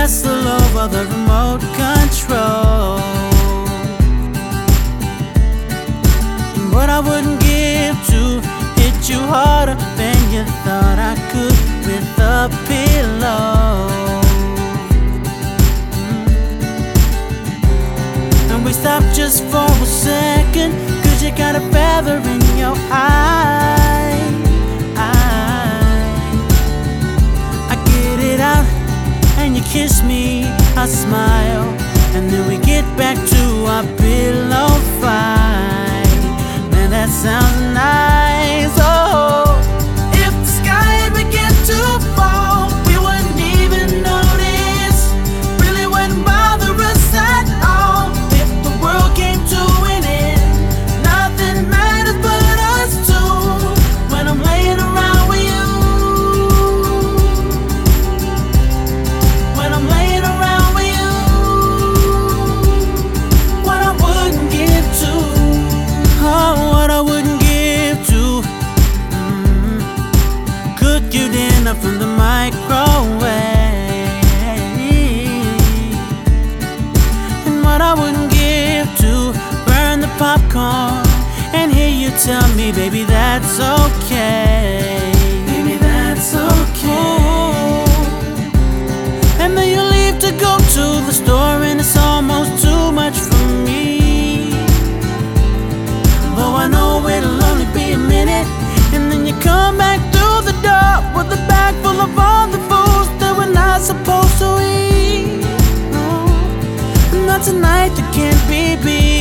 press the love of the remote control. And what I wouldn't give to hit you harder than you thought I could with a pillow. And we stopped just for a second, 'cause you got a feather in your eye. I get it out and you kiss me, I smile, and then we get back to our pillow fight. Man, that sounds nice. Oh, if the sky began to fall, we wouldn't even notice. Really wouldn't bother us at all. If the world came to an end, nothing matters but us two. When I'm laying around with you, when I'm laying around with you, what I wouldn't give to, oh, what I wouldn't give to, cook you dinner from the microwave, and what I wouldn't give to burn the popcorn and hear you tell me, baby, that's okay. Baby, that's okay. And then you leave to go to the store, and it's almost too much for me. Though I know it'll only be a minute, and then you come back through the door with a bag full of all the foods that we're not supposed to eat. Oh, and that's a night that can't be beat.